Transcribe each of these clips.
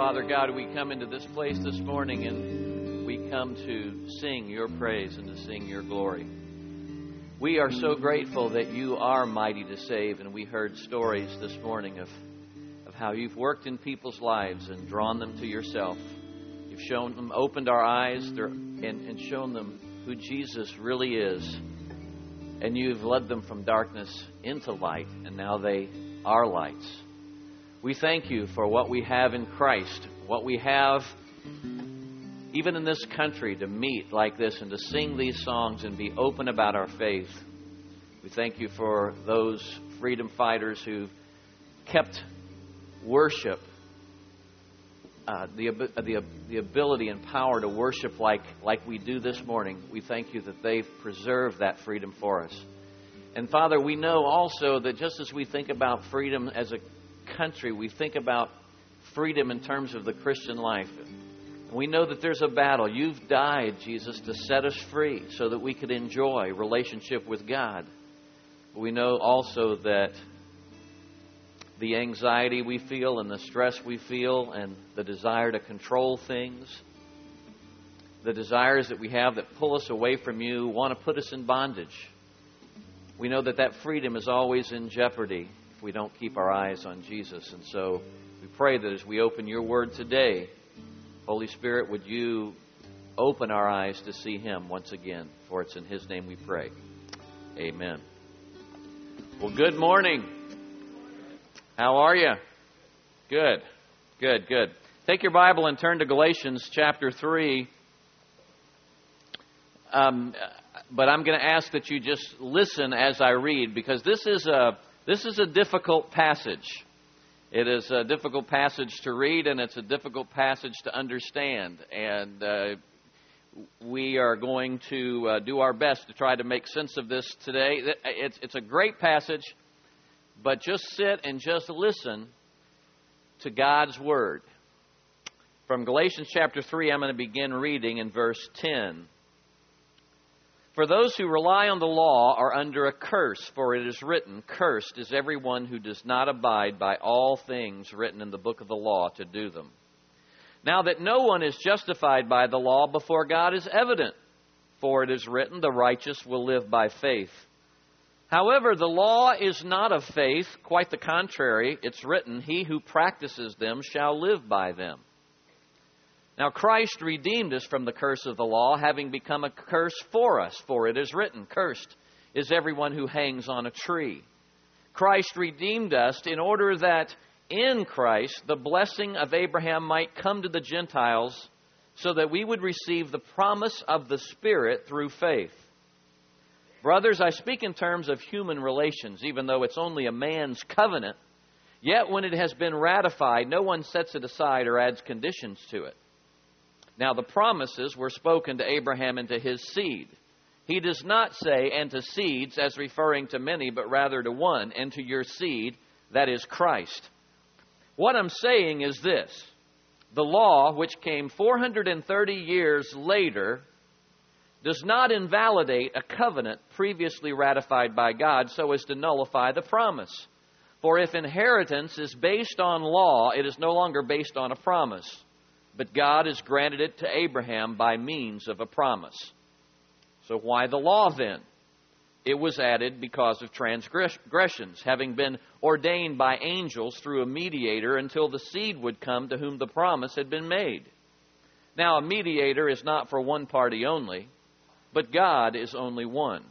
Father God, we come into this place this morning and we come to sing your praise and to sing your glory. We are so grateful that you are mighty to save, and we heard stories this morning of how you've worked in people's lives and drawn them to yourself. You've shown them, opened our eyes and shown them who Jesus really is. And you've led them from darkness into light, and now they are lights. We thank you for what we have in Christ, what we have even in this country to meet like this and to sing these songs and be open about our faith. We thank you for those freedom fighters who kept worship, the ability and power to worship like we do this morning. We thank you that they've preserved that freedom for us. And Father, we know also that just as we think about freedom as a country, we think about freedom in terms of the Christian life. And we know that there's a battle. You've died, Jesus, to set us free so that we could enjoy relationship with God. But we know also that the anxiety we feel and the stress we feel and the desire to control things, the desires that we have that pull us away from you, want to put us in bondage. We know that freedom is always in jeopardy if we don't keep our eyes on Jesus. And so we pray that as we open your word today, Holy Spirit, would you open our eyes to see him once again? For it's in his name we pray. Amen. Well, good morning. How are you? Good. Take your Bible and turn to Galatians chapter 3. But I'm going to ask that you just listen as I read, because this is a difficult passage. It is a difficult passage to read, and it's a difficult passage to understand. And we are going to do our best to try to make sense of this today. It's a great passage, but just sit and just listen to God's Word. From Galatians chapter 3, I'm going to begin reading in verse 10. For those who rely on the law are under a curse, for it is written, "Cursed is everyone who does not abide by all things written in the book of the law to do them." Now that no one is justified by the law before God is evident, for it is written, "The righteous will live by faith." However, the law is not of faith, quite the contrary. It's written, "He who practices them shall live by them." Now Christ redeemed us from the curse of the law, having become a curse for us. For it is written, "Cursed is everyone who hangs on a tree." Christ redeemed us in order that in Christ the blessing of Abraham might come to the Gentiles, so that we would receive the promise of the Spirit through faith. Brothers, I speak in terms of human relations, even though it's only a man's covenant. Yet when it has been ratified, no one sets it aside or adds conditions to it. Now the promises were spoken to Abraham and to his seed. He does not say, "and to seeds," as referring to many, but rather to one, "and to your seed," that is Christ. What I'm saying is this: the law, which came 430 years later, does not invalidate a covenant previously ratified by God so as to nullify the promise. For if inheritance is based on law, it is no longer based on a promise. But God has granted it to Abraham by means of a promise. So why the law then? It was added because of transgressions, having been ordained by angels through a mediator until the seed would come to whom the promise had been made. Now a mediator is not for one party only, but God is only one.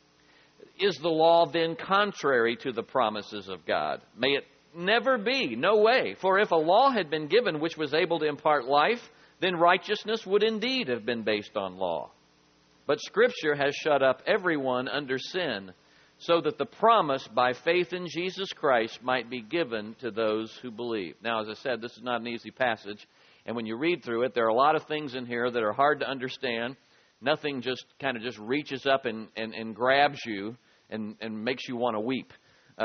Is the law then contrary to the promises of God? May it never be. No way. For if a law had been given which was able to impart life, then righteousness would indeed have been based on law. But Scripture has shut up everyone under sin, so that the promise by faith in Jesus Christ might be given to those who believe. Now, as I said, this is not an easy passage. And when you read through it, there are a lot of things in here that are hard to understand. Nothing just kind of just reaches up and grabs you and makes you want to weep.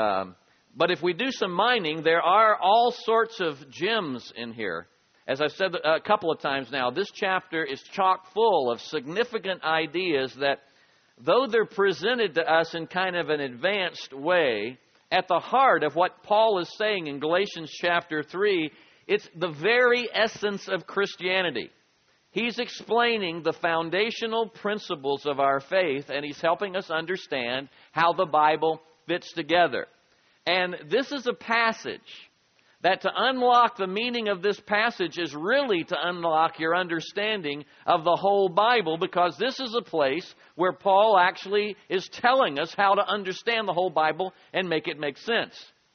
But if we do some mining, there are all sorts of gems in here. As I've said a couple of times now, this chapter is chock full of significant ideas that, though they're presented to us in kind of an advanced way, at the heart of what Paul is saying in Galatians chapter 3 It's the very essence of Christianity. He's explaining the foundational principles of our faith, and he's helping us understand how the Bible fits together. And this is a passage that, to unlock the meaning of this passage, is really to unlock your understanding of the whole Bible, because this is a place where Paul actually is telling us how to understand the whole Bible and make it make sense.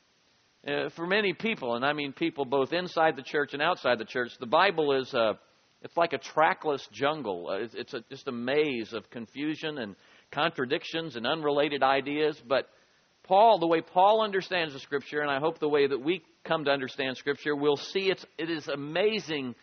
For many people, and I mean people both inside the church and outside the church, the Bible is it's like a trackless jungle. It's just a maze of confusion and contradictions and unrelated ideas. But Paul, the way Paul understands the Scripture, and I hope the way that we come to understand Scripture, we'll see it is amazingly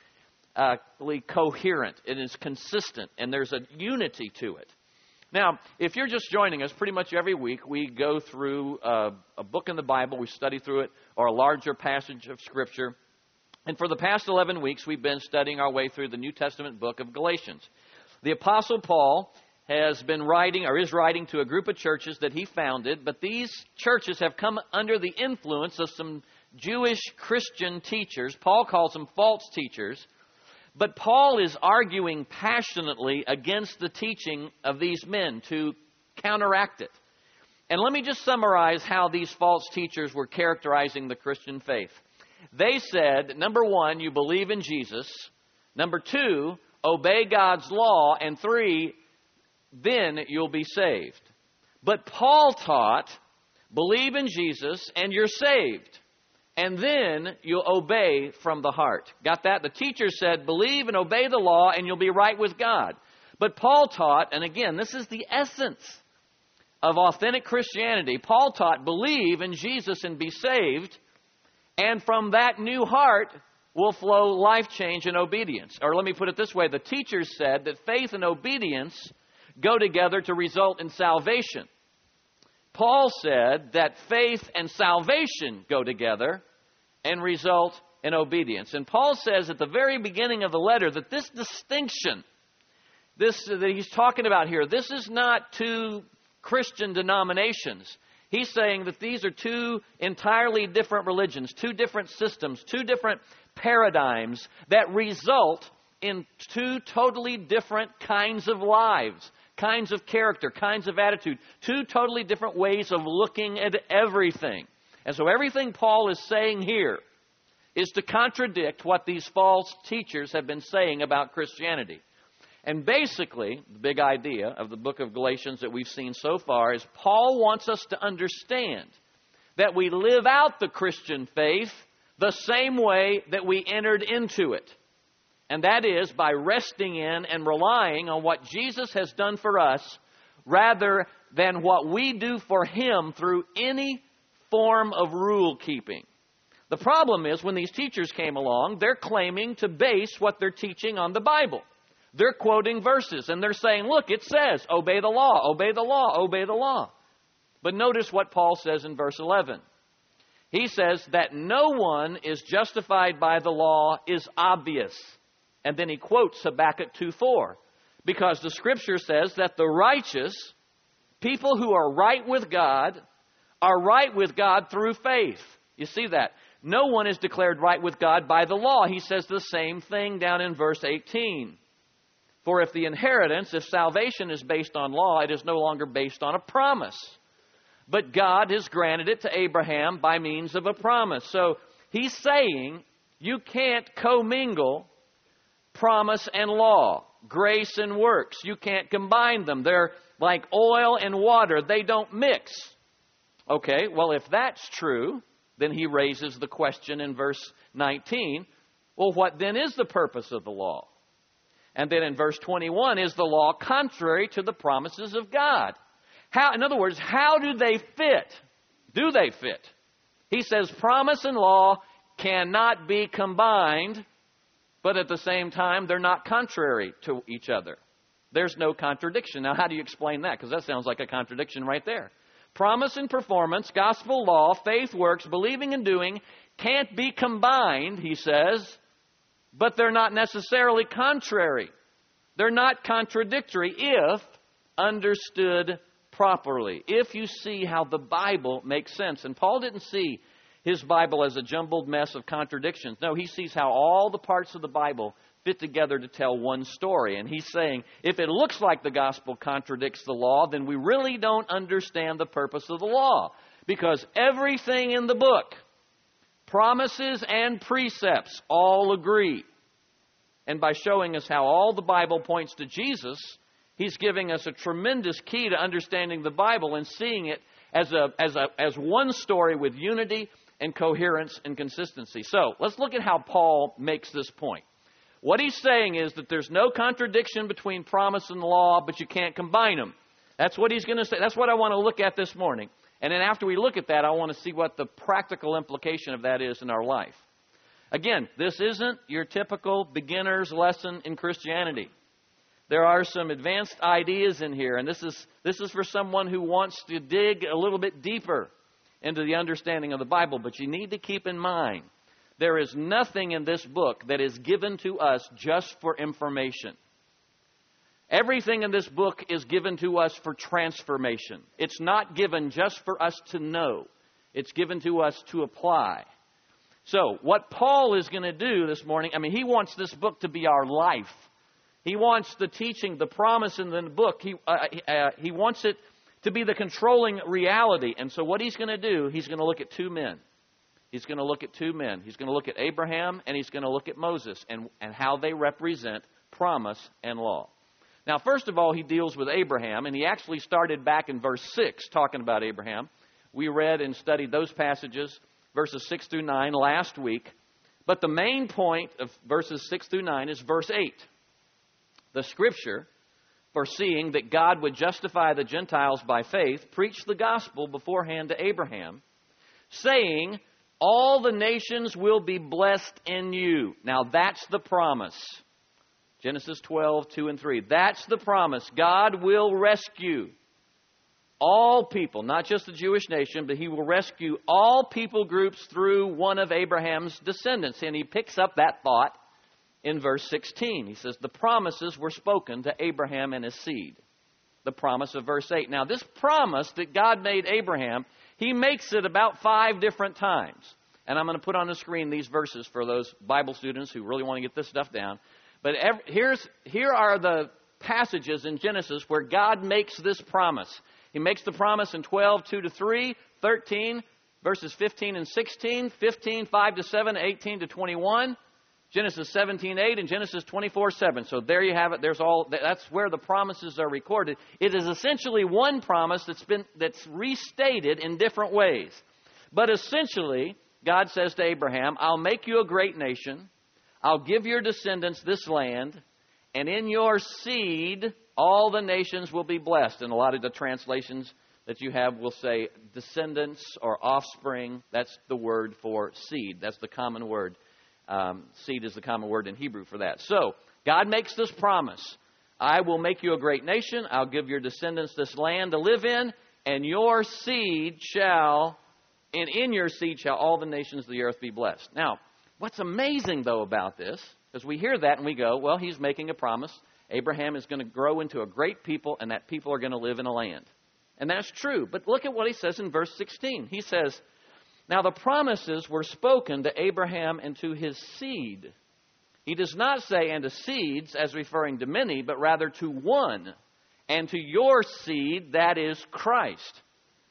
coherent. It is consistent, and there's a unity to it. Now, if you're just joining us, pretty much every week we go through a book in the Bible, we study through it, or a larger passage of Scripture. And for the past 11 weeks, we've been studying our way through the New Testament book of Galatians. The Apostle Paul has been writing, or is writing, to a group of churches that he founded, but these churches have come under the influence of some Jewish Christian teachers. Paul calls them false teachers. But Paul is arguing passionately against the teaching of these men to counteract it. And let me just summarize how these false teachers were characterizing the Christian faith. They said, number one, you believe in Jesus. Number two, obey God's law. And three, then you'll be saved. But Paul taught, believe in Jesus and you're saved. And then you'll obey from the heart. Got that? The teacher said, believe and obey the law and you'll be right with God. But Paul taught, and again, this is the essence of authentic Christianity. Paul taught, believe in Jesus and be saved. And from that new heart will flow life change and obedience. Or let me put it this way. The teachers said that faith and obedience go together to result in salvation. Paul said that faith and salvation go together and result in obedience. And Paul says at the very beginning of the letter that this distinction, that he's talking about here, this is not two Christian denominations. He's saying that these are two entirely different religions, two different systems, two different paradigms that result in two totally different kinds of lives, kinds of character, kinds of attitude, two totally different ways of looking at everything. And so everything Paul is saying here is to contradict what these false teachers have been saying about Christianity. And basically, the big idea of the book of Galatians that we've seen so far is Paul wants us to understand that we live out the Christian faith the same way that we entered into it. And that is by resting in and relying on what Jesus has done for us rather than what we do for Him through any form of rule keeping. The problem is when these teachers came along, they're claiming to base what they're teaching on the Bible. They're quoting verses and they're saying, look, it says, obey the law, obey the law, obey the law. But notice what Paul says in verse 11. He says that no one is justified by the law is obvious. And then he quotes Habakkuk 2:4. Because the Scripture says that the righteous, people who are right with God through faith. You see that? No one is declared right with God by the law. He says the same thing down in verse 18. For if the inheritance, if salvation is based on law, it is no longer based on a promise. But God has granted it to Abraham by means of a promise. So he's saying you can't commingle promise and law, grace and works. You can't combine them. They're like oil and water. They don't mix. Okay, well, if that's true, then he raises the question in verse 19, well, what then is the purpose of the law? And then in verse 21, is the law contrary to the promises of God? How, in other words, how do they fit? Do they fit? He says promise and law cannot be combined, but at the same time, they're not contrary to each other. There's no contradiction. Now, how do you explain that? Because that sounds like a contradiction right there. Promise and performance, gospel law, faith works, believing and doing can't be combined, he says, but they're not necessarily contrary. They're not contradictory if understood properly, if you see how the Bible makes sense. And Paul didn't see his Bible as a jumbled mess of contradictions. No, he sees how all the parts of the Bible fit together to tell one story. And he's saying, if it looks like the gospel contradicts the law, then we really don't understand the purpose of the law. Because everything in the book, promises and precepts, all agree. And by showing us how all the Bible points to Jesus, he's giving us a tremendous key to understanding the Bible and seeing it as one story with unity and coherence and consistency. So let's look at how Paul makes this point. What he's saying is that there's no contradiction between promise and law, but you can't combine them. That's what he's going to say. That's what I want to look at this morning. And then after we look at that, I want to see what the practical implication of that is in our life. Again, this isn't your typical beginner's lesson in Christianity. There are some advanced ideas in here, and this is for someone who wants to dig a little bit deeper into the understanding of the Bible. But you need to keep in mind, there is nothing in this book that is given to us just for information. Everything in this book is given to us for transformation. It's not given just for us to know. It's given to us to apply. So, what Paul is going to do this morning, he wants this book to be our life. He wants the teaching, the promise in the book, he wants it to be the controlling reality. And so what he's going to do, he's going to look at two men. He's going to look at two men. He's going to look at Abraham and he's going to look at Moses and how they represent promise and law. Now, first of all, he deals with Abraham, and he actually started back in verse 6 talking about Abraham. We read and studied those passages, verses 6 through 9, last week. But the main point of verses 6 through 9 is verse 8. The Scripture, foreseeing that God would justify the Gentiles by faith, preached the gospel beforehand to Abraham, saying, all the nations will be blessed in you. Now that's the promise. Genesis 12, 2 and 3. That's the promise. God will rescue all people, not just the Jewish nation, but he will rescue all people groups through one of Abraham's descendants. And he picks up that thought in verse 16. He says, the promises were spoken to Abraham and his seed. The promise of verse 8. Now, this promise that God made Abraham, he makes it about 5 different times. And I'm going to put on the screen these verses for those Bible students who really want to get this stuff down. But here are the passages in Genesis where God makes this promise. He makes the promise in 12, 2 to 3, 13, verses 15 and 16, 15, 5 to 7, 18 to 21, Genesis 17, 8, and Genesis 24, 7. So there you have it. That's where the promises are recorded. It is essentially one promise that's restated in different ways. But essentially, God says to Abraham, I'll make you a great nation. I'll give your descendants this land, and in your seed, all the nations will be blessed. And a lot of the translations that you have will say descendants or offspring. That's the word for seed. That's the common word. Seed is the common word in Hebrew for that. So, God makes this promise. I will make you a great nation. I'll give your descendants this land to live in, and your seed shall, and in your seed shall all the nations of the earth be blessed. Now, what's amazing, though, about this, is we hear that and we go, well, he's making a promise. Abraham is going to grow into a great people, and that people are going to live in a land. And that's true. But look at what he says in verse 16. He says, now the promises were spoken to Abraham and to his seed. He does not say, and to seeds, as referring to many, but rather to one, and to your seed, that is Christ.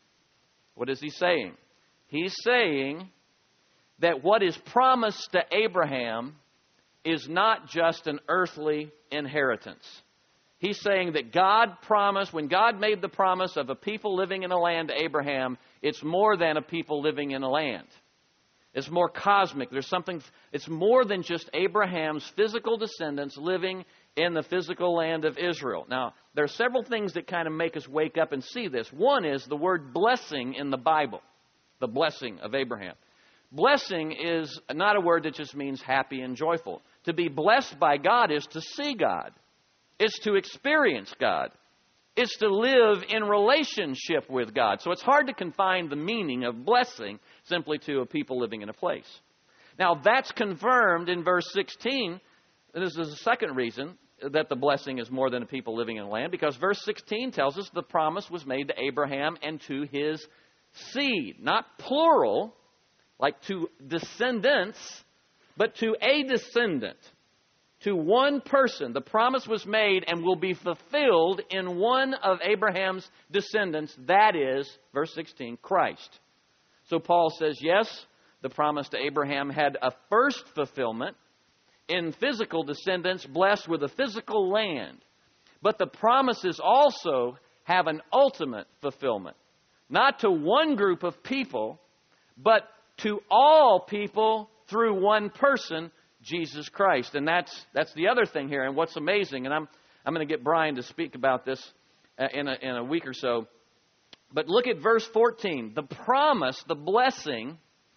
What is he saying? He's saying that what is promised to Abraham is not just an earthly inheritance. He's saying that God promised, when God made the promise of a people living in a land to Abraham, it's more than a people living in a land. It's more cosmic. It's more than just Abraham's physical descendants living in the physical land of Israel. Now, there are several things that kind of make us wake up and see this. One is the word blessing in the Bible, the blessing of Abraham. Blessing is not a word that just means happy and joyful. To be blessed by God is to see God. It's to experience God. It's to live in relationship with God. So it's hard to confine the meaning of blessing simply to a people living in a place. Now that's confirmed in verse 16. This is the second reason that the blessing is more than a people living in a land, because verse 16 tells us the promise was made to Abraham and to his seed. Not plural, like to descendants, but to a descendant, to one person. The promise was made and will be fulfilled in one of Abraham's descendants, that is, verse 16, Christ. So Paul says, yes, the promise to Abraham had a first fulfillment in physical descendants blessed with a physical land. But the promises also have an ultimate fulfillment. Not to one group of people, but to all people through one person, Jesus Christ. And that's the other thing here. And what's amazing, and I'm going to get Brian to speak about this in a week or so. But look at verse 14. The promise, the blessing,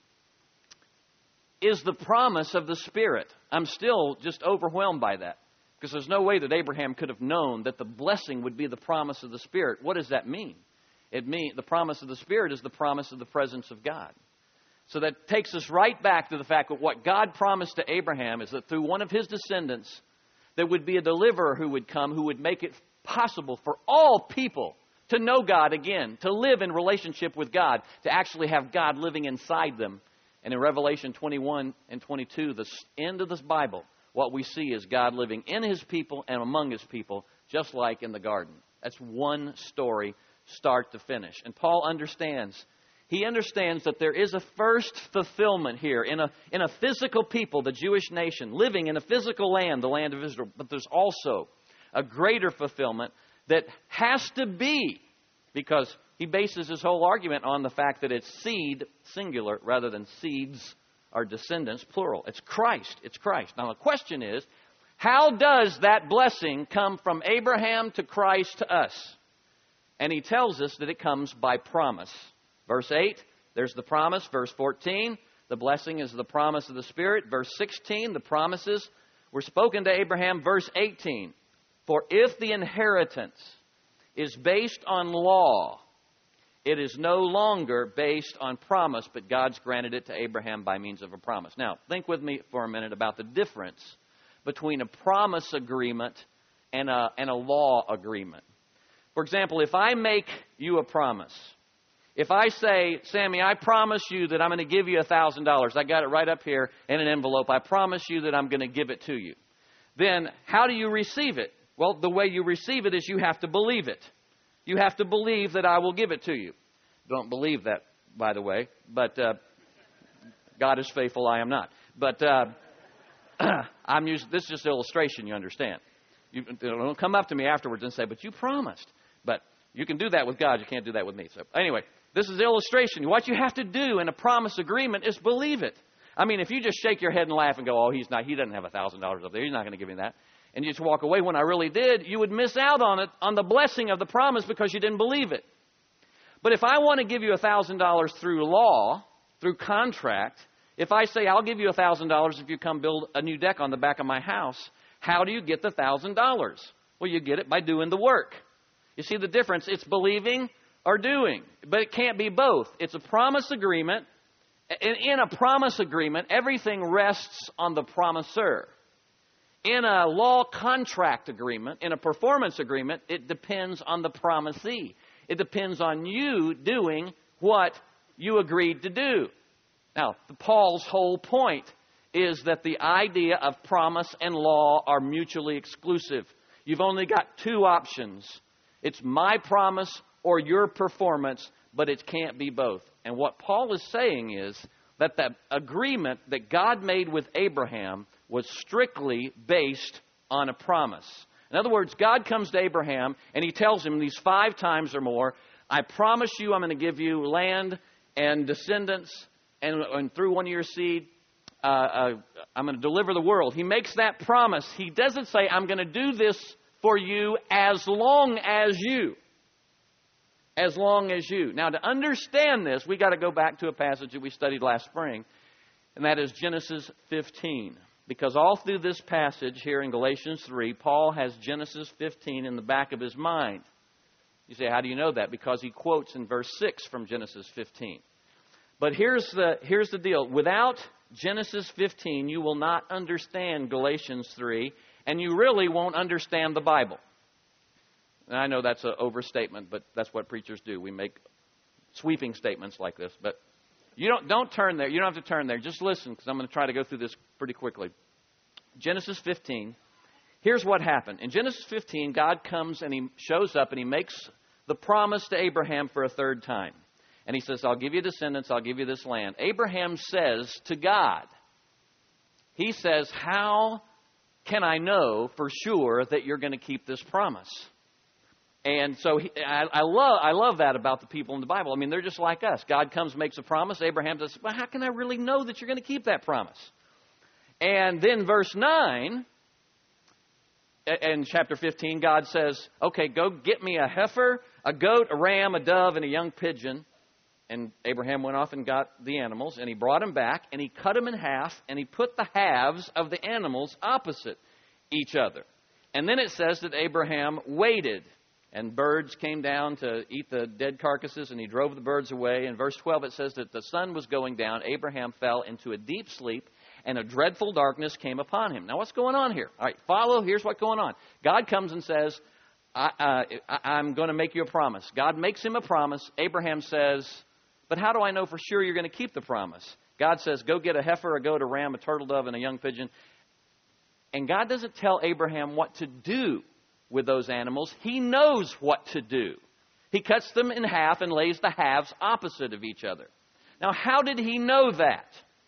is the promise of the Spirit. I'm still just overwhelmed by that, because there's no way that Abraham could have known that the blessing would be the promise of the Spirit. What does that mean? It means the promise of the Spirit is the promise of the presence of God. So that takes us right back to the fact that what God promised to Abraham is that through one of his descendants, there would be a deliverer who would come, who would make it possible for all people to know God again, to live in relationship with God, to actually have God living inside them. And in Revelation 21 and 22, the end of this Bible, what we see is God living in His people and among His people, just like in the garden. That's one story, start to finish. And Paul understands. He understands that there is a first fulfillment here in a physical people, the Jewish nation, living in a physical land, the land of Israel. But there's also a greater fulfillment that has to be, because he bases his whole argument on the fact that it's seed, singular, rather than seeds or descendants, plural. It's Christ. It's Christ. Now the question is, how does that blessing come from Abraham to Christ to us? And he tells us that it comes by promise. Verse 8, there's the promise. Verse 14, the blessing is the promise of the Spirit. Verse 16, the promises were spoken to Abraham. Verse 18, for if the inheritance is based on law, it is no longer based on promise, but God's granted it to Abraham by means of a promise. Now, think with me for a minute about the difference between a promise agreement and a law agreement. For example, if I make you a promise, if I say, Sammy, I promise you that I'm going to give you $1,000. I got it right up here in an envelope. I promise you that I'm going to give it to you. Then how do you receive it? Well, the way you receive it is you have to believe it. You have to believe that I will give it to you. Don't believe that, by the way. But God is faithful, I am not. But this is just illustration, you understand. You don't come up to me afterwards and say, but you promised. But you can do that with God. You can't do that with me. So anyway, this is illustration. What you have to do in a promise agreement is believe it. I mean, if you just shake your head and laugh and go, oh, he doesn't have $1,000 up there. He's not going to give me that. And you just walk away when I really did, you would miss out on it, on the blessing of the promise, because you didn't believe it. But if I want to give you $1,000 through law, through contract, if I say I'll give you $1,000 if you come build a new deck on the back of my house, how do you get the $1,000? Well, you get it by doing the work. You see the difference? It's believing or doing. But it can't be both. It's a promise agreement. In a promise agreement, everything rests on the promisor. In a law contract agreement, in a performance agreement, it depends on the promisee. It depends on you doing what you agreed to do. Now, Paul's whole point is that the idea of promise and law are mutually exclusive. You've only got two options. It's my promise or your performance, but it can't be both. And what Paul is saying is that the agreement that God made with Abraham was strictly based on a promise. In other words, God comes to Abraham and He tells him these 5 times or more, I promise you I'm going to give you land and descendants, and through one of your seed, I'm going to deliver the world. He makes that promise. He doesn't say, I'm going to do this for you as long as you. As long as you. Now, to understand this, we got to go back to a passage that we studied last spring, and that is Genesis 15. Because all through this passage here in Galatians 3, Paul has Genesis 15 in the back of his mind. You say, how do you know that? Because he quotes in verse 6 from Genesis 15. But here's the deal. Without Genesis 15, you will not understand Galatians 3, and you really won't understand the Bible. And I know that's an overstatement, but that's what preachers do. We make sweeping statements like this. But Don't turn there. You don't have to turn there. Just listen, because I'm going to try to go through this pretty quickly. Genesis 15. Here's what happened. In Genesis 15, God comes and He shows up and He makes the promise to Abraham for a third time. And He says, I'll give you descendants, I'll give you this land. Abraham says to God, he says, how can I know for sure that you're going to keep this promise? And so I love that about the people in the Bible. I mean, they're just like us. God comes, makes a promise. Abraham says, well, how can I really know that you're going to keep that promise? And then verse 9, in chapter 15, God says, okay, go get me a heifer, a goat, a ram, a dove, and a young pigeon. And Abraham went off and got the animals, and he brought them back, and he cut them in half, and he put the halves of the animals opposite each other. And then it says that Abraham waited, and birds came down to eat the dead carcasses, and he drove the birds away. In verse 12, it says that the sun was going down. Abraham fell into a deep sleep, and a dreadful darkness came upon him. Now, what's going on here? All right, follow. Here's what's going on. God comes and says, I'm going to make you a promise. God makes him a promise. Abraham says, but how do I know for sure you're going to keep the promise? God says, go get a heifer, a goat, a ram, a turtle dove, and a young pigeon. And God doesn't tell Abraham what to do with those animals. He knows what to do. He cuts them in half and lays the halves opposite of each other. Now, how did he know that?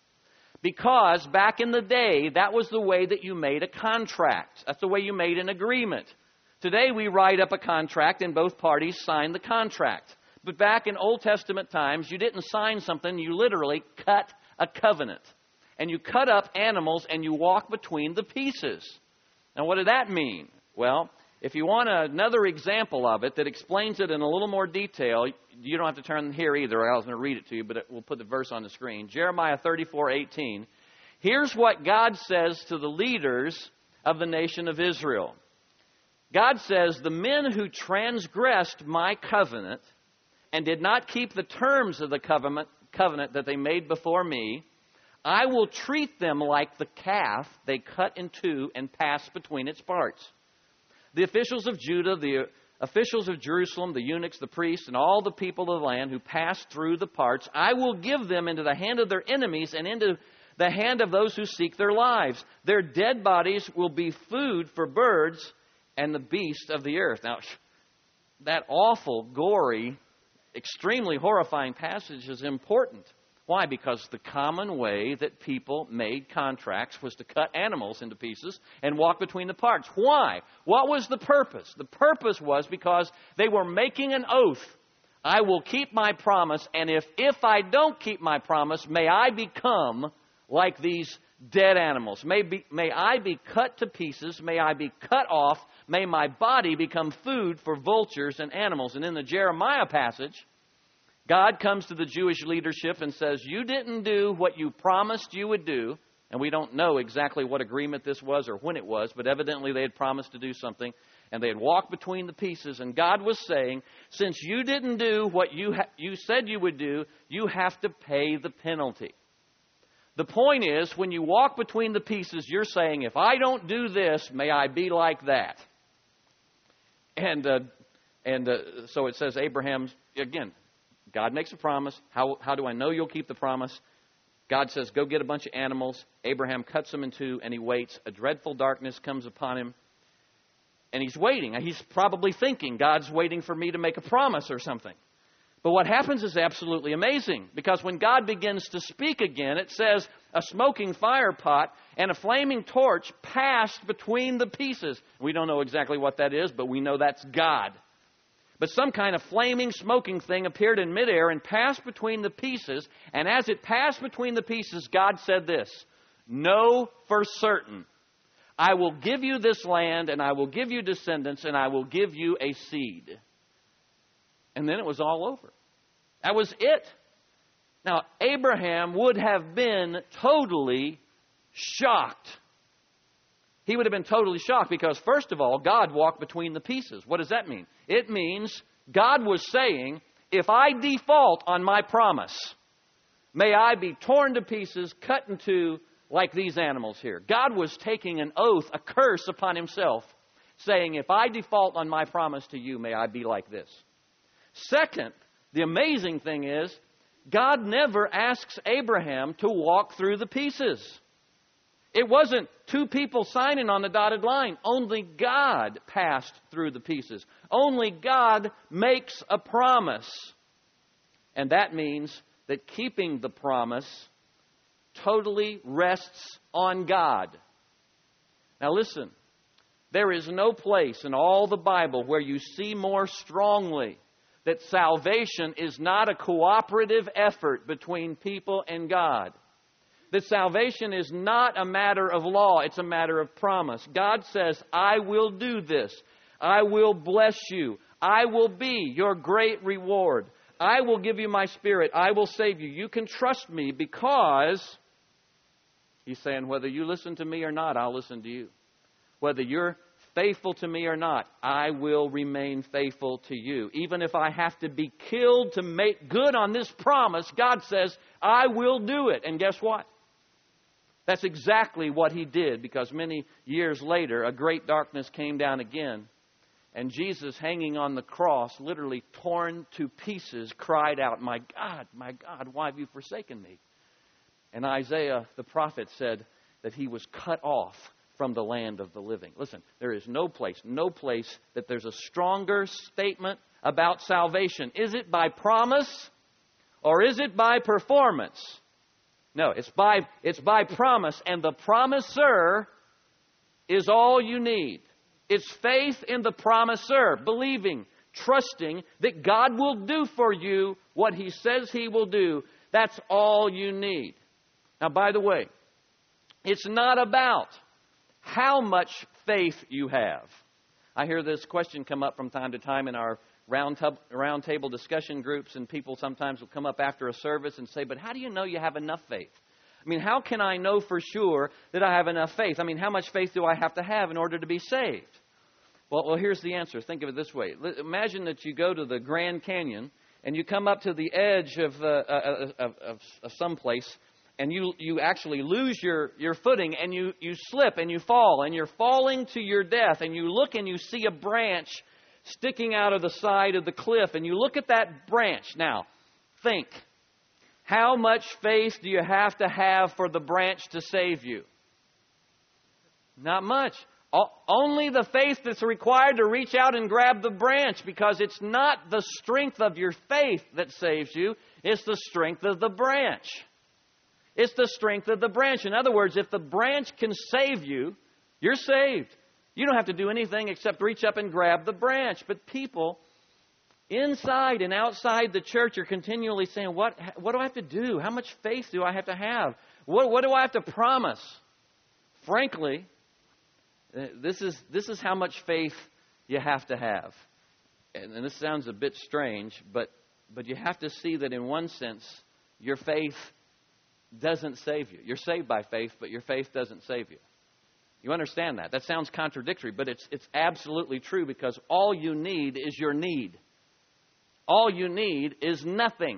Because back in the day, that was the way that you made a contract. That's the way you made an agreement. Today, we write up a contract and both parties sign the contract. But back in Old Testament times, you didn't sign something, you literally cut a covenant. And you cut up animals and you walk between the pieces. Now, what did that mean? Well, if you want another example of it that explains it in a little more detail, you don't have to turn here either, or I was going to read it to you, but we'll put the verse on the screen. Jeremiah 34:18. Here's what God says to the leaders of the nation of Israel. God says, the men who transgressed my covenant and did not keep the terms of the covenant that they made before me, I will treat them like the calf they cut in two and pass between its parts. The officials of Judah, the officials of Jerusalem, the eunuchs, the priests, and all the people of the land who passed through the parts, I will give them into the hand of their enemies and into the hand of those who seek their lives. Their dead bodies will be food for birds and the beasts of the earth. Now, that awful, gory, extremely horrifying passage is important. Why? Because the common way that people made contracts was to cut animals into pieces and walk between the parts. Why? What was the purpose? The purpose was because they were making an oath. I will keep my promise, and if I don't keep my promise, may I become like these dead animals. May I be cut to pieces. May I be cut off. May my body become food for vultures and animals. And in the Jeremiah passage, God comes to the Jewish leadership and says, you didn't do what you promised you would do. And we don't know exactly what agreement this was or when it was, but evidently they had promised to do something. And they had walked between the pieces. And God was saying, since you didn't do what you said you would do, you have to pay the penalty. The point is, when you walk between the pieces, you're saying, if I don't do this, may I be like that. And so it says Abraham, again, God makes a promise. How do I know you'll keep the promise? God says, go get a bunch of animals. Abraham cuts them in two, and he waits. A dreadful darkness comes upon him. And he's waiting. He's probably thinking, God's waiting for me to make a promise or something. But what happens is absolutely amazing. Because when God begins to speak again, it says, a smoking fire pot and a flaming torch passed between the pieces. We don't know exactly what that is, but we know that's God. But some kind of flaming, smoking thing appeared in midair and passed between the pieces. And as it passed between the pieces, God said this, know for certain, I will give you this land, and I will give you descendants, and I will give you a seed. And then it was all over. That was it. Now, Abraham would have been totally shocked. He would have been totally shocked because, first of all, God walked between the pieces. What does that mean? It means God was saying, if I default on my promise, may I be torn to pieces, cut in two, like these animals here. God was taking an oath, a curse upon himself, saying, if I default on my promise to you, may I be like this. Second, the amazing thing is, God never asks Abraham to walk through the pieces. It wasn't two people signing on the dotted line. Only God passed through the pieces. Only God makes a promise. And that means that keeping the promise totally rests on God. Now listen, there is no place in all the Bible where you see more strongly that salvation is not a cooperative effort between people and God. That salvation is not a matter of law, it's a matter of promise. God says, I will do this. I will bless you. I will be your great reward. I will give you my Spirit. I will save you. You can trust me because, He's saying, whether you listen to me or not, I'll listen to you. Whether you're faithful to me or not, I will remain faithful to you. Even if I have to be killed to make good on this promise, God says, I will do it. And guess what? That's exactly what He did, because many years later, a great darkness came down again. And Jesus, hanging on the cross, literally torn to pieces, cried out, my God, why have you forsaken me? And Isaiah, the prophet, said that He was cut off from the land of the living. Listen, there is no place that there's a stronger statement about salvation. Is it by promise or is it by performance? No, it's by promise, and the promiser is all you need. It's faith in the promiser, believing, trusting that God will do for you what He says He will do. That's all you need. Now, by the way, it's not about how much faith you have. I hear this question come up from time to time in our round table discussion groups, and people sometimes will come up after a service and say, but how do you know you have enough faith? I mean, how can I know for sure that I have enough faith? I mean, how much faith do I have to have in order to be saved? Well, here's the answer. Think of it this way. Imagine that you go to the Grand Canyon and you come up to the edge of some place, and you actually lose your footing, and you slip and you fall, and you're falling to your death, and you look and you see a branch sticking out of the side of the cliff, and you look at that branch. Now, think. How much faith do you have to have for the branch to save you? Not much. Only the faith that's required to reach out and grab the branch, because it's not the strength of your faith that saves you. It's the strength of the branch. It's the strength of the branch. In other words, if the branch can save you, you're saved. You don't have to do anything except reach up and grab the branch. But people inside and outside the church are continually saying, what do I have to do? How much faith do I have to have? What do I have to promise? Frankly, this is how much faith you have to have. And this sounds a bit strange, but you have to see that in one sense, your faith doesn't save you. You're saved by faith, but your faith doesn't save you. You understand that? That sounds contradictory, but it's absolutely true, because all you need is your need. All you need is nothing.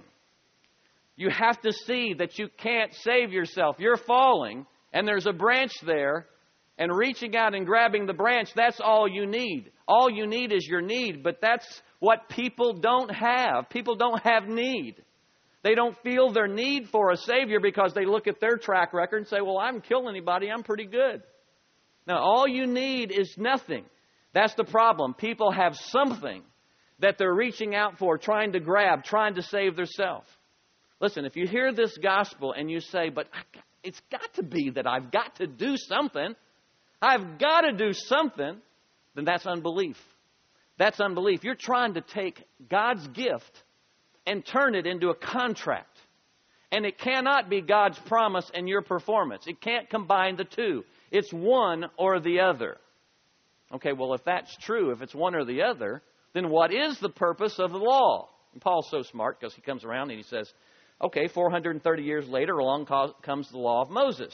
You have to see that you can't save yourself. You're falling, and there's a branch there, and reaching out and grabbing the branch, that's all you need. All you need is your need, but that's what people don't have. People don't have need. They don't feel their need for a Savior because they look at their track record and say, well, I haven't killed anybody, I'm pretty good. Now, all you need is nothing. That's the problem. People have something that they're reaching out for, trying to grab, trying to save themselves. Listen, if you hear this gospel and you say, but it's got to be that I've got to do something, I've got to do something, then that's unbelief. That's unbelief. You're trying to take God's gift and turn it into a contract. And it cannot be God's promise and your performance. It can't combine the two. It's one or the other. Okay, well, if that's true, if it's one or the other, then what is the purpose of the law? And Paul's so smart, because he comes around and he says, okay, 430 years later, along comes the law of Moses.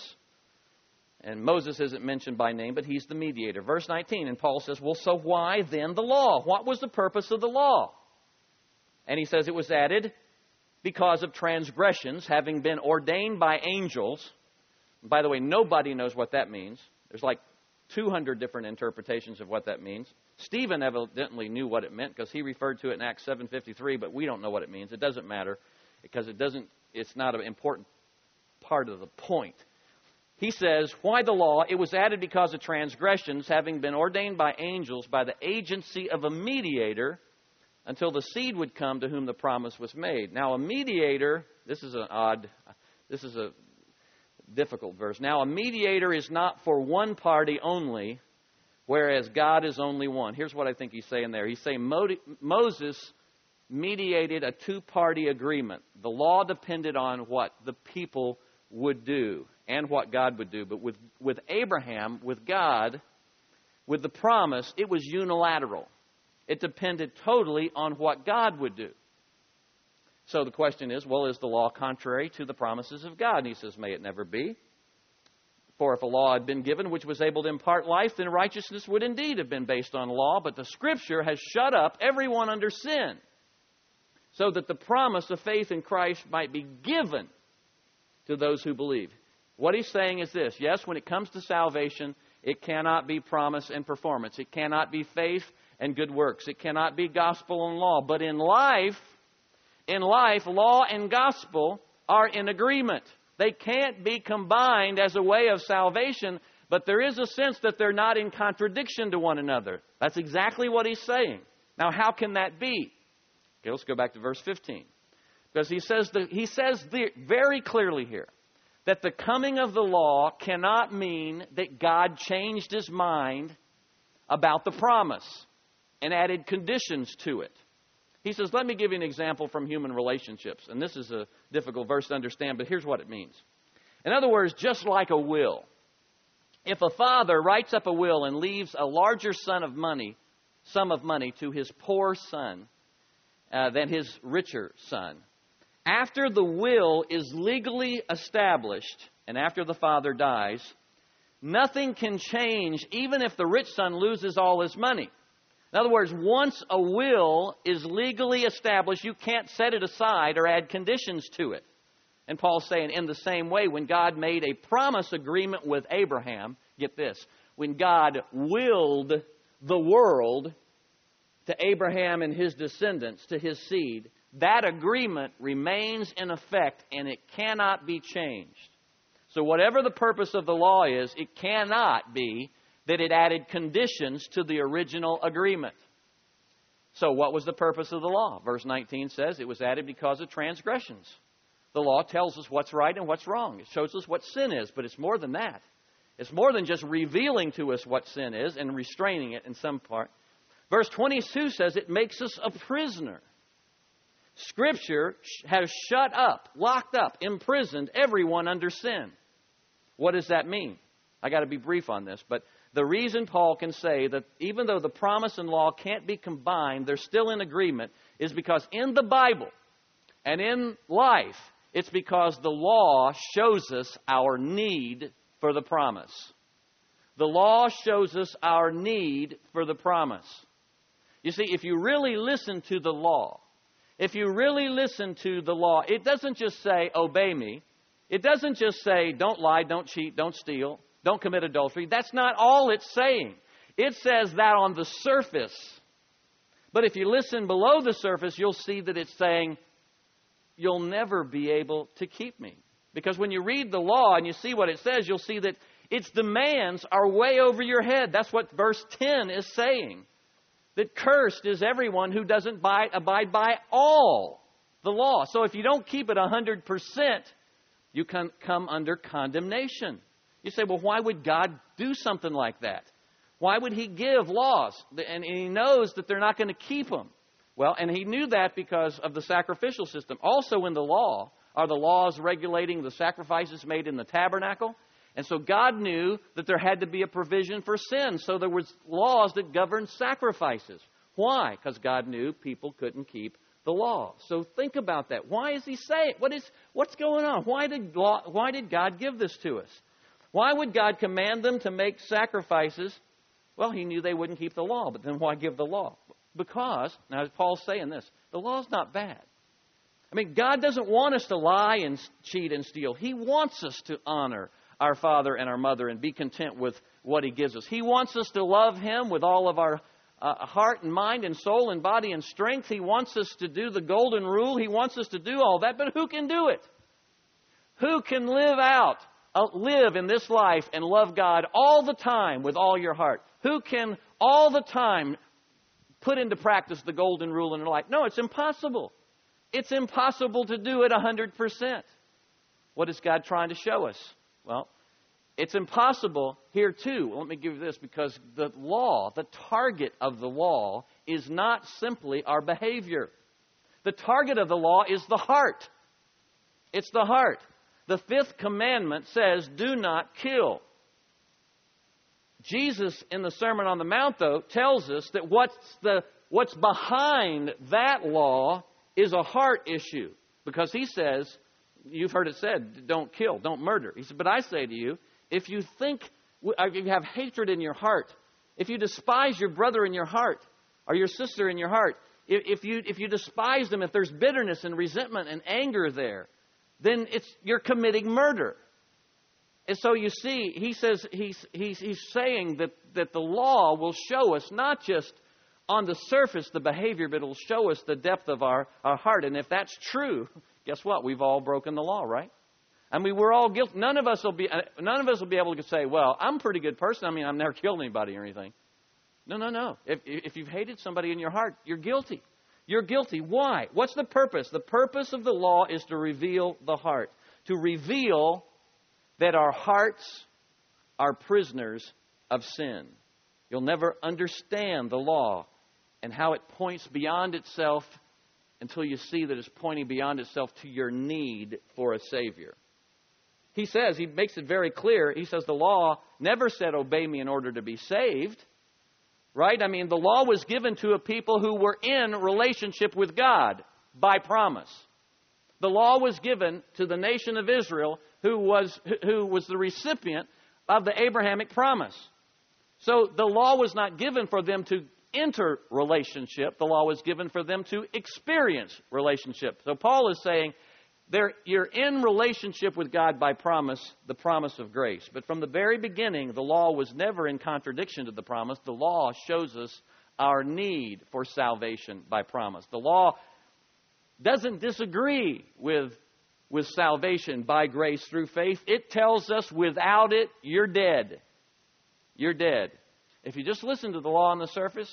And Moses isn't mentioned by name, but he's the mediator. Verse 19, and Paul says, well, so why then the law? What was the purpose of the law? And he says it was added because of transgressions having been ordained by angels. And by the way, nobody knows what that means. There's like 200 different interpretations of what that means. Stephen evidently knew what it meant, because he referred to it in Acts 7:53, but we don't know what it means. It doesn't matter. because it's not an important part of the point. He says, why the law? It was added because of transgressions, having been ordained by angels by the agency of a mediator, until the seed would come to whom the promise was made. Now, a mediator, this is a difficult verse. Now, a mediator is not for one party only, whereas God is only one. Here's what I think he's saying there. He's saying Moses mediated a two-party agreement. The law depended on what the people would do and what God would do. But with Abraham, with God, with the promise, it was unilateral. It depended totally on what God would do. So the question is, well, is the law contrary to the promises of God? And he says, may it never be. For if a law had been given which was able to impart life, then righteousness would indeed have been based on law. But the Scripture has shut up everyone under sin, so that the promise of faith in Christ might be given to those who believe. What he's saying is this. Yes, when it comes to salvation, it cannot be promise and performance. It cannot be faith and good works. It cannot be gospel and law. But in life, law and gospel are in agreement. They can't be combined as a way of salvation, but there is a sense that they're not in contradiction to one another. That's exactly what he's saying. Now, how can that be? Okay, let's go back to verse 15. Because he says very clearly here that the coming of the law cannot mean that God changed his mind about the promise and added conditions to it. He says, let me give you an example from human relationships. And this is a difficult verse to understand, but here's what it means. In other words, just like a will. If a father writes up a will and leaves a larger sum of money to his poor son than his richer son, after the will is legally established and after the father dies, nothing can change even if the rich son loses all his money. In other words, once a will is legally established, you can't set it aside or add conditions to it. And Paul's saying, in the same way, when God made a promise agreement with Abraham, get this, when God willed the world to Abraham and his descendants, to his seed, that agreement remains in effect and it cannot be changed. So whatever the purpose of the law is, it cannot be that it added conditions to the original agreement. So what was the purpose of the law? Verse 19 says it was added because of transgressions. The law tells us what's right and what's wrong. It shows us what sin is, but it's more than that. It's more than just revealing to us what sin is and restraining it in some part. Verse 22 says it makes us a prisoner. Scripture has shut up, locked up, imprisoned everyone under sin. What does that mean? I got to be brief on this, but the reason Paul can say that even though the promise and law can't be combined, they're still in agreement, is because in the Bible and in life, it's because the law shows us our need for the promise. The law shows us our need for the promise. You see, if you really listen to the law, it doesn't just say, obey me. It doesn't just say, don't lie, don't cheat, don't steal, don't commit adultery. That's not all it's saying. It says that on the surface. But if you listen below the surface, you'll see that it's saying, you'll never be able to keep me. Because when you read the law and you see what it says, you'll see that its demands are way over your head. That's what verse 10 is saying. That cursed is everyone who doesn't abide by all the law. So if you don't keep it 100%, you can come under condemnation. You say, well, why would God do something like that? Why would he give laws? And he knows that they're not going to keep them. Well, and he knew that because of the sacrificial system. Also in the law are the laws regulating the sacrifices made in the tabernacle. And so God knew that there had to be a provision for sin. So there was laws that governed sacrifices. Why? Because God knew people couldn't keep the law. So think about that. Why is he saying? What's going on? Why did God give this to us? Why would God command them to make sacrifices? Well, he knew they wouldn't keep the law, but then why give the law? Because, now Paul's saying this, the law's not bad. I mean, God doesn't want us to lie and cheat and steal. He wants us to honor our father and our mother and be content with what he gives us. He wants us to love him with all of our heart and mind and soul and body and strength. He wants us to do the golden rule. He wants us to do all that. But who can do it? Who can live in this life and love God all the time with all your heart? Who can all the time put into practice the golden rule in their life? No, it's impossible. It's impossible to do it 100%. What is God trying to show us? Well, it's impossible here too. Let me give you this, because the law, the target of the law, is not simply our behavior. The target of the law is the heart. It's the heart. The fifth commandment says, do not kill. Jesus, in the Sermon on the Mount, though, tells us that what's behind that law is a heart issue. Because he says, you've heard it said, don't kill, don't murder. He said, but I say to you, if you have hatred in your heart, if you despise your brother in your heart, or your sister in your heart, if you despise them, if there's bitterness and resentment and anger there, then you're committing murder. And so you see, he says he's saying that the law will show us not just on the surface the behavior, but it'll show us the depth of our heart. And if that's true, guess what? We've all broken the law, right? I mean, we're all guilty. None of us will be able to say, "Well, I'm a pretty good person. I mean, I've never killed anybody or anything." No. If you've hated somebody in your heart, you're guilty. You're guilty. Why? What's the purpose? The purpose of the law is to reveal the heart, to reveal that our hearts are prisoners of sin. You'll never understand the law and how it points beyond itself until you see that it's pointing beyond itself to your need for a Savior. He makes it very clear. He says the law never said, obey me in order to be saved. Right? I mean, the law was given to a people who were in relationship with God by promise. The law was given to the nation of Israel who was the recipient of the Abrahamic promise. So the law was not given for them to enter relationship. The law was given for them to experience relationship. So Paul is saying, you're in relationship with God by promise, the promise of grace. But from the very beginning, the law was never in contradiction to the promise. The law shows us our need for salvation by promise. The law doesn't disagree with salvation by grace through faith. It tells us without it, you're dead. You're dead. If you just listen to the law on the surface,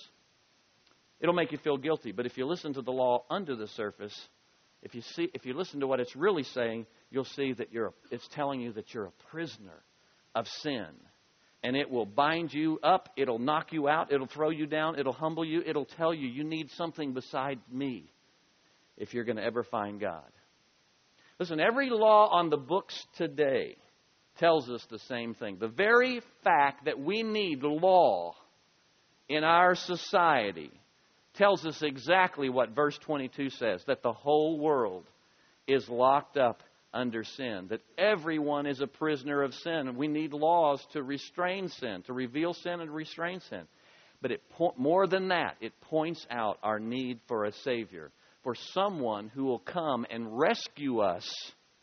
it'll make you feel guilty. But if you listen to the law under the surface, if you listen to what it's really saying, you'll see that it's telling you that you're a prisoner of sin. And it will bind you up. It'll knock you out. It'll throw you down. It'll humble you. It'll tell you you need something beside me if you're going to ever find God. Listen, every law on the books today tells us the same thing. The very fact that we need law in our society tells us exactly what verse 22 says, that the whole world is locked up under sin, that everyone is a prisoner of sin, and we need laws to restrain sin, to reveal sin and restrain sin. But more than that, it points out our need for a Savior, for someone who will come and rescue us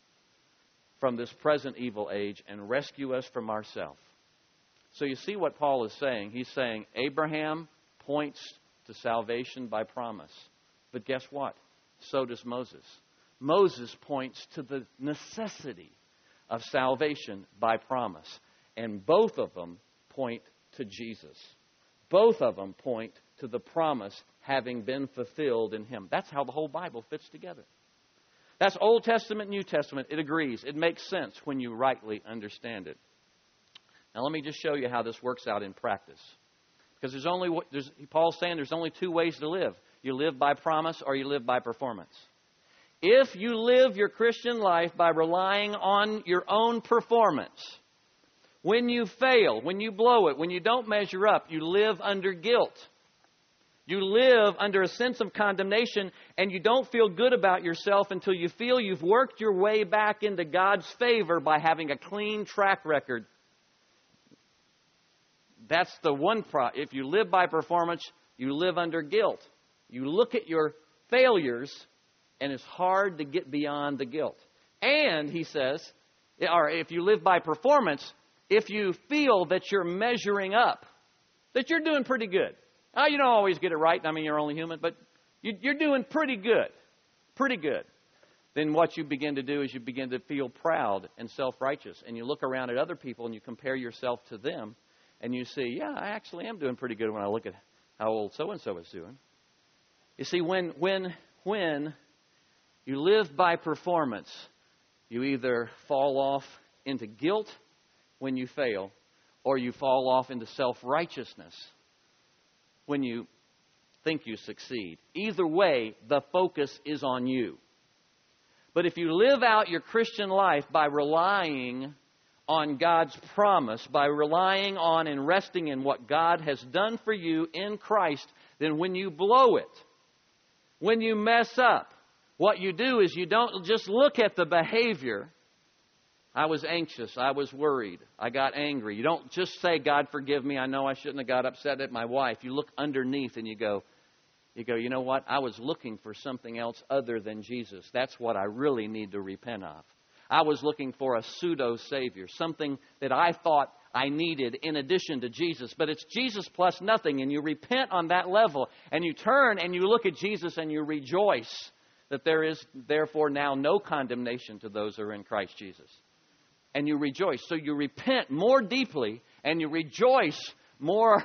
from this present evil age and rescue us from ourselves. So you see what Paul is saying. He's saying Abraham points to salvation by promise. But guess what? So does Moses. Moses points to the necessity of salvation by promise. And both of them point to Jesus. Both of them point to the promise having been fulfilled in Him. That's how the whole Bible fits together. That's Old Testament, New Testament. It agrees. It makes sense when you rightly understand it. Now let me just show you how this works out in practice. Because Paul's saying there's only two ways to live. You live by promise or you live by performance. If you live your Christian life by relying on your own performance, when you fail, when you blow it, when you don't measure up, you live under guilt. You live under a sense of condemnation, and you don't feel good about yourself until you feel you've worked your way back into God's favor by having a clean track record. That's the one if you live by performance, you live under guilt. You look at your failures, and it's hard to get beyond the guilt. And, he says, or if you live by performance, if you feel that you're measuring up, that you're doing pretty good. You don't always get it right. I mean, you're only human, but you're doing pretty good. Pretty good. Then what you begin to do is you begin to feel proud and self-righteous. And you look around at other people and you compare yourself to them. And you see, yeah, I actually am doing pretty good when I look at how old so-and-so is doing. You see, when you live by performance, you either fall off into guilt when you fail, or you fall off into self-righteousness when you think you succeed. Either way, the focus is on you. But if you live out your Christian life by relying on God's promise, by relying on and resting in what God has done for you in Christ, then when you blow it, when you mess up, what you do is you don't just look at the behavior. I was anxious. I was worried. I got angry. You don't just say, God, forgive me. I know I shouldn't have got upset at my wife. You look underneath and you go, you know what? I was looking for something else other than Jesus. That's what I really need to repent of. I was looking for a pseudo-savior, something that I thought I needed in addition to Jesus. But it's Jesus plus nothing, and you repent on that level, and you turn and you look at Jesus and you rejoice that there is therefore now no condemnation to those who are in Christ Jesus. And you rejoice. So you repent more deeply, and you rejoice more.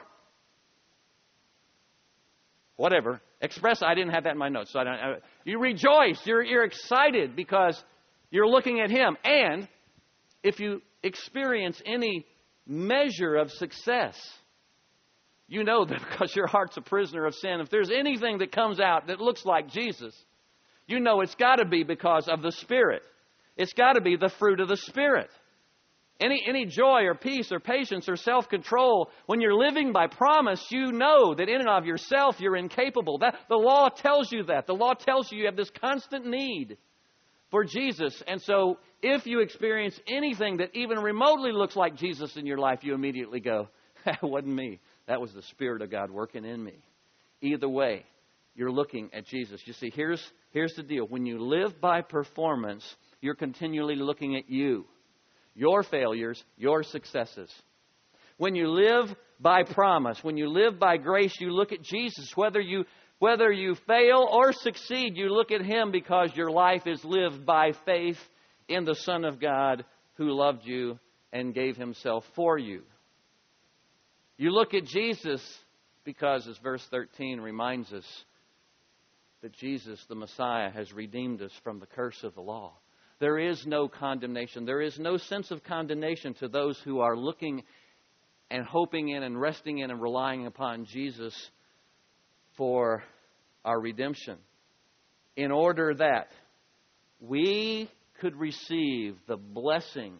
Whatever. Express, I didn't have that in my notes. So you rejoice. You're excited because you're looking at Him. And if you experience any measure of success, you know that because your heart's a prisoner of sin, if there's anything that comes out that looks like Jesus, you know it's got to be because of the Spirit. It's got to be the fruit of the Spirit. Any joy or peace or patience or self-control, when you're living by promise, you know that in and of yourself you're incapable. That the law tells you that. The law tells you have this constant need for Jesus. And so if you experience anything that even remotely looks like Jesus in your life, you immediately go, that wasn't me. That was the Spirit of God working in me. Either way, you're looking at Jesus. You see, here's the deal. When you live by performance, you're continually looking at you. Your failures, your successes. When you live by promise, when you live by grace, you look at Jesus. Whether you fail or succeed, you look at Him because your life is lived by faith in the Son of God who loved you and gave Himself for you. You look at Jesus because, as verse 13 reminds us, that Jesus, the Messiah, has redeemed us from the curse of the law. There is no condemnation. There is no sense of condemnation to those who are looking and hoping in and resting in and relying upon Jesus for our redemption, in order that we could receive the blessing,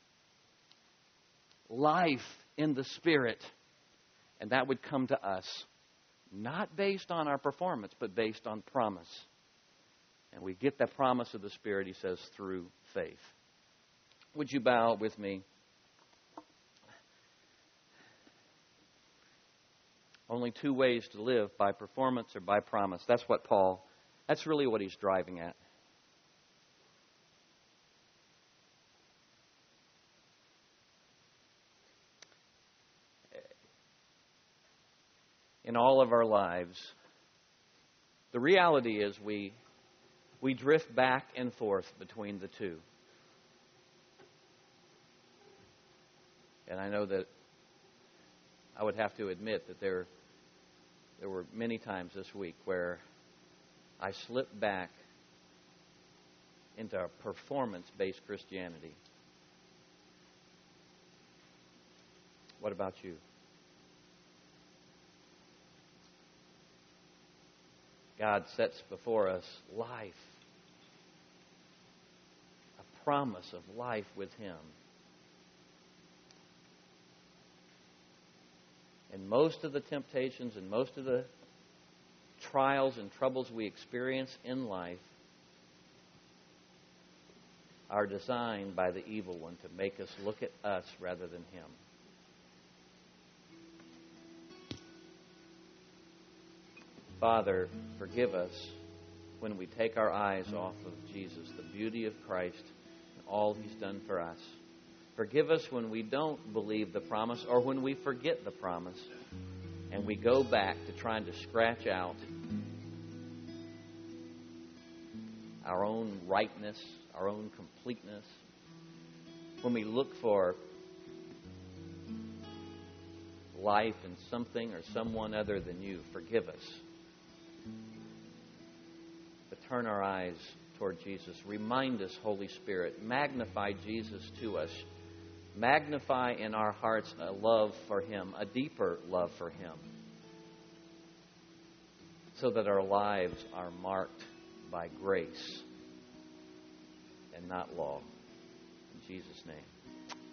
life in the Spirit, and that would come to us, not based on our performance, but based on promise. And we get that promise of the Spirit, he says, through faith. Would you bow with me? Only two ways to live, by performance or by promise. That's really what he's driving at. In all of our lives, the reality is we drift back and forth between the two. And I know that I would have to admit that there were many times this week where I slipped back into a performance-based Christianity. What about you? God sets before us life, a promise of life with Him. And most of the temptations and most of the trials and troubles we experience in life are designed by the evil one to make us look at us rather than Him. Father, forgive us when we take our eyes off of Jesus, the beauty of Christ, and all He's done for us. Forgive us when we don't believe the promise or when we forget the promise. and we go back to trying to scratch out our own rightness, our own completeness, when we look for life in something or someone other than you, forgive us. But turn our eyes toward Jesus. Remind us, Holy Spirit. Magnify Jesus to us. Magnify in our hearts a love for Him, a deeper love for Him, so that our lives are marked by grace and not law. In Jesus' name.